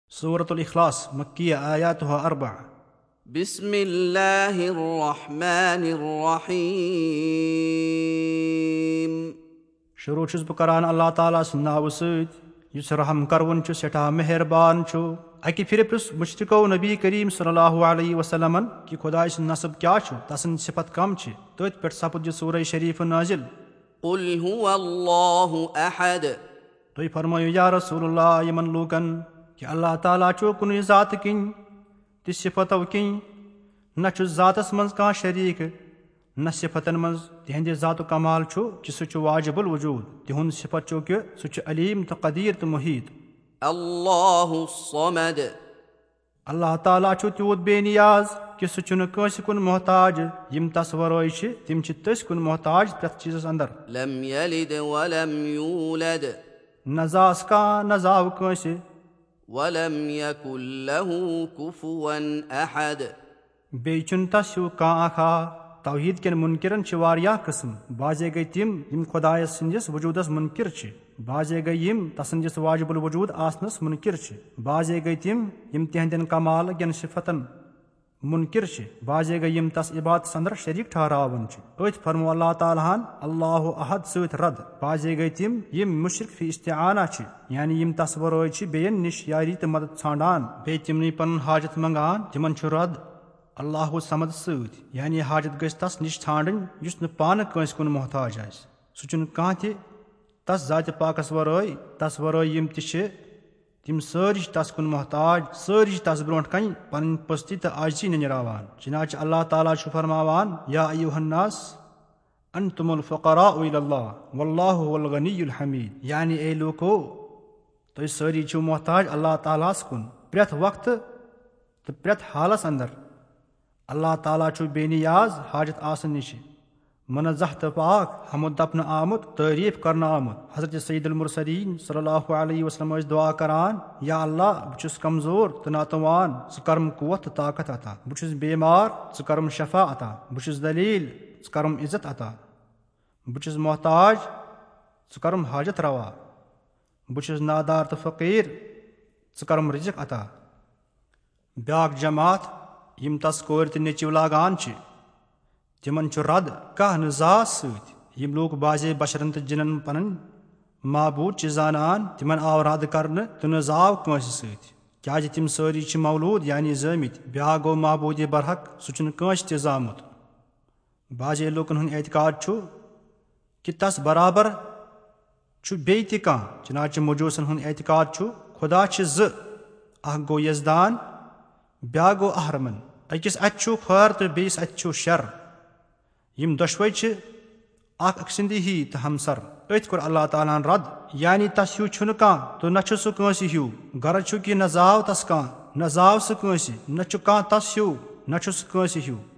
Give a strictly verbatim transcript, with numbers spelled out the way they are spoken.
سورة الإخلاص مكية آياتها أربع. بسم الله الرحمن الرحيم. شروع چھُس بہٕ کران اللہ تعالیٰ سٕنٛدِ ناوٕ سۭتۍ یُس رحم کروُن چھُ سٮ۪ٹھاہ مہربان چھُ. اکہِ پھرِ پرٛژھ مُشرِکو نبی کریم صلی اللہ علیہ وسلمن کہِ خۄداے سُنٛد نصب کیٛاہ چھُ، تسٕنٛدۍ صفت کم چھِ. تٔتھۍ پٮ۪ٹھ سپُد یہِ سورہ شریٖف نٲزِل. قل هو الله احد. تُہۍ فرمٲیِو یا رسول اللہ یِمن لوٗکن کہِ اللہ تعالیٰ چھُ کُنُے ذاتہٕ کِنۍ تہِ صفتو کِنۍ، نہ چھُ ذاتس منٛز کانٛہہ شریٖک نہ صفتن منٛز. تِہنٛدِ ذاتُک کمال چھُ کہِ سُہ چھُ واجب الوجوٗد. تِہُنٛد صفت چھُ کہِ سُہ چھُ علیم تہٕ قدیٖر تہٕ محیٖط. اللہ الصمد. اللہ تعالیٰ چھُ تیوٗت بے نیاز کہِ سُہ چھُنہٕ کٲنٛسہِ کُن محتاج. یِم تس ورٲے چھِ تِم چھِ تٔسۍ کُن محتاج پرٛٮ۪تھ چیٖزس انٛدر. لم یلد ولم یولد. نہ زاس کانٛہہ نہ زاو کٲنٛسہِ. ولم یکن لہ کفوا احد. بیٚیہِ چھُنہٕ تس ہیوٗ کانٛہہ اکھا. توحیٖد کٮ۪ن مُنکِرن چھِ واریاہ قٕسم. بعضے گٔے تِم یِم خۄدایس سٕنٛدِس وجوٗدس مُنکِر چھِ. بعضے گٔے یِم تسٕنٛدِس واجب الوجوٗد آسنس مُنکِر چھِ. بعضے گٔے تِم یِم تِہنٛدٮ۪ن کمال کٮ۪ن صفتن مُنکِر چھِ. بعضے گٔے یِم تس عبادتس انٛدر شریٖک ٹھہراوان چھِ. أتھۍ فرموو اللہ تعالیٰ ہن اللہ احد سۭتۍ رد. بعضے گٔے تِم یِم مُشرِک فی استعانہ چھِ، یعنی یِم تس ورٲے چھِ بیٚین نِش یاری تہٕ مدد ژھانڈان بیٚیہِ تِمنٕے پنُن حاجت منٛگان. تِمن چھُ رد اللہُ صمد سۭتۍ، یعنی حاجت گژھِ تس نِش ژھانڈٕنۍ یُس نہٕ پانہٕ کٲنٛسہِ کُن محتاج آسہِ. سُہ چھُنہٕ کانٛہہ تہِ تس ذاتِ پاکس ورٲے. تس ورٲے یِم تہِ چھِ تِم سٲری چھِ تس کُن محتاج. سٲری چھِ تس برونٛٹھ کنہِ پنٕنۍ پستی تہٕ عاجزی ننیراوان. چنانچہ اللہ تعالیٰ چھُ فرماوان یا ایُّہا الناس انتم الفقراء الی اللہ واللہ هو الغنی الحمید. یعنی اے لوٗکو، تُہۍ سٲری چھِو محتاج اللہ تعالیٰ ہس کُن پرٛٮ۪تھ وقتہٕ تہٕ پرٛٮ۪تھ حالس انٛدر. اللہ تعالیٰ چھُ بے نیاز حاجت آسنہٕ نِشہِ، منزہ تہٕ پاک، حمد دپنہٕ آمُت، تعریٖف کرنہٕ آمُت. حضرت سید المرسلین صلی اللہ علیہ وسلم ٲسۍ دعا کران یا اللہ بہٕ چھُس کمزور تہٕ ناتوان، ژٕ کرم قوت تہٕ طاقت عطا. بہٕ چھُس بیمار، ژٕ کرم شفا عطا. بہٕ چھُس دلیٖل، ژٕ کرم عزت عطا. بہٕ چھُس محتاج، ژٕ کرم حاجت روا. بہٕ چھُس نادار تہٕ فقیٖر، ژٕ کرم رزق عطا. بیاکھ جماعت یِم تس کورِ تہٕ نیٚچِو لاگان چھِ، تِمن چھُ رد کانٛہہ نہٕ ذات سۭتۍ. یِم لوٗکھ بعضے بشرن تہٕ جِنن پنٕنۍ معبوٗد چھِ زانان، تِمن آو رد کرنہٕ تہٕ نہٕ زاو کٲنٛسہِ سۭتۍ، کیٛازِ تِم سٲری چھِ مولوٗد یعنی زٲمٕتۍ. بیاکھ گوٚو معبوٗدِ برحق، سُہ چھُنہٕ کٲنٛسہِ تہِ زامُت. بعضے لوٗکن ہُنٛد اعتقاد چھُ کہِ تس برابر چھُ بیٚیہِ تہِ کانٛہہ. چنانچہ مجوٗسن ہُنٛد اعتقاد چھُ خۄدا چھِ زٕ، اکھ گوٚو یزدان، بیاکھ گوٚو اہرمن. أکِس اتھِ چھُ کھۄر تہٕ بیٚیِس اتھِ چھُ شر. یِم دۄشوے چھِ اکھ أکۍ سٕنٛدی ہی تہٕ ہمسر. أتھۍ کوٚر اللہ تعالیٰ ہن رد، یعنی تس ہیوٗ چھُنہٕ کانٛہہ تہٕ نہ چھُ سُہ کٲنٛسہِ ہیوٗ. غرض چھُ کہِ نہ زاو تس کانٛہہ نہ زاو سُہ کٲنٛسہِ، نہ چھُ کانٛہہ تس ہیوٗ نہ چھُ سُہ کٲنٛسہِ ہیوٗ.